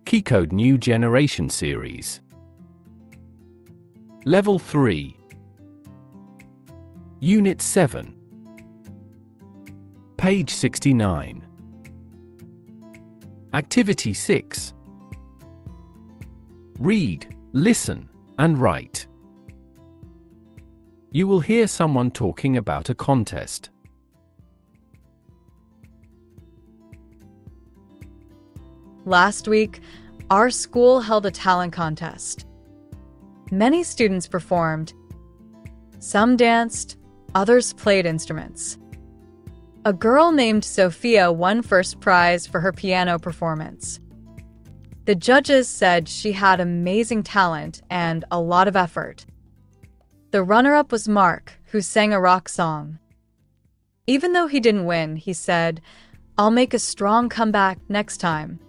KeyCode New Generation Series. Level 3. Unit 7. Page 69. Activity 6. Read, listen, and write. You will hear someone talking about a contest. Last week, our school held a talent contest. Many students performed. Some danced, others played instruments. A girl named Sophia won first prize for her piano performance. The judges said she had amazing talent and a lot of effort. The runner-up was Mark, who sang a rock song. Even though he didn't win, he said, "I'll make a strong comeback next time."